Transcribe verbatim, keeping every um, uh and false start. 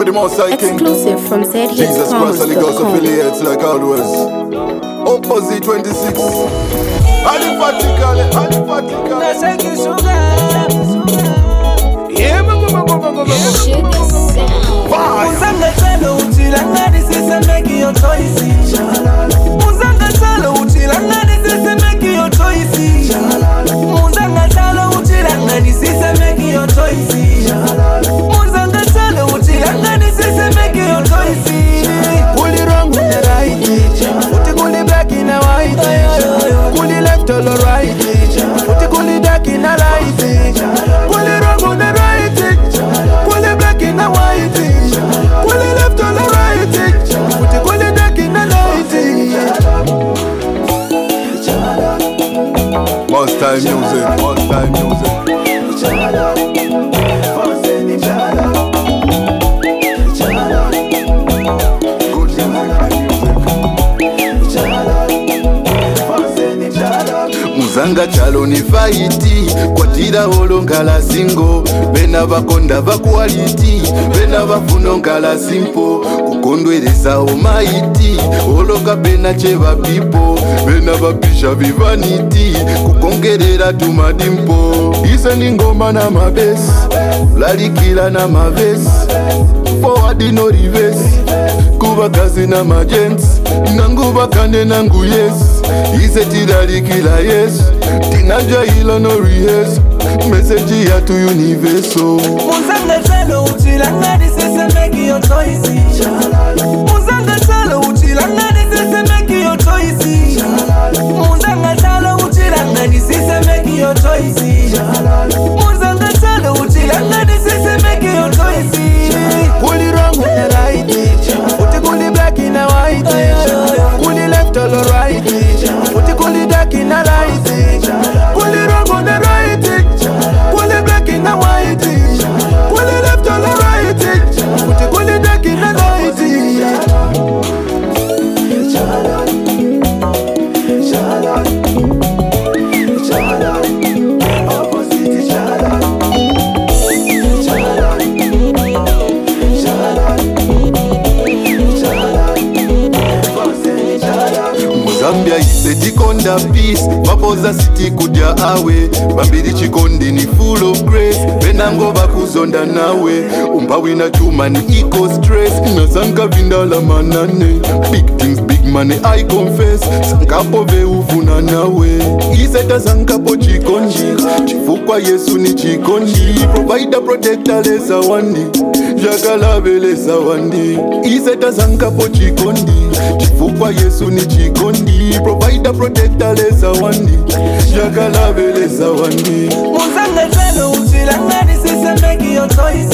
for the most high king. Exclusive from Z Hits Jesus Christ, Holy Ghost affiliates like always. Opposite twenty-six. Alifatikale, alifatikale. Yeah, mama, mama, mama, mama. Uzanga talo uchilanga nisisa make your choice. Uzanga talo uchilanga nisisa make your choice. Uzanga talo uchilanga nisisa make your choice. Uzanga talo uchilanga nisisa make your choice. Kuli wrong with the right, uti kuli black in a white, kuli left or right, uti kuli dark in a light, kuli wrong with the right, kuli black in a white, kuli left or right, uti kuli dark in a light. Most time music, most time music. Muzanga chalo ni faiti kwatira olongala singo bena bakonda bakwaliti bena bafuno ngala simpo kukondwereza omaiti oloka bena cheba pipo bena bapisha vivaniti kukongerera tumadimpo ise ni ngoma na mabesi lalikila na mavesi forward no reverse kuba kazi na magents nanguba kane nangu yes ise tilalikila yes tinajwa hilo no rehearse message ya to universo. Muzanga talo uchilanga nisisa make your choice. Muzanga talo uchilanga nisisa make your choice. Muzanga talo uchilanga nisisa make your choice. Muzanga talo uchilanga nisisa make your choice. Kuli wrong with the right, uti kuli black in a white, kuli left or right, uti kuli dark in a light, kuli wrong on the right, kuli black in a white, kuli left or right, uti kuli dark in a light. Zambia ise tikonda peace bapoza city kudya awe bambiri chikondi ni full of grace benango bakuzonda nawe umpawi na chuma ni eco stress nasanka vindala manane big things big money I confess sankapo veuvuna nawe iseta sankapo chikondi chifukwa Yesu ni chikondi provider protector lesa wandi jagala belesa wandi iseta sankapo chikondi chifukwa Yesu ni chikondi provider protector lesa wandi jagala belesa wandi. Muzanga talo uchilanga nisisa make your choice.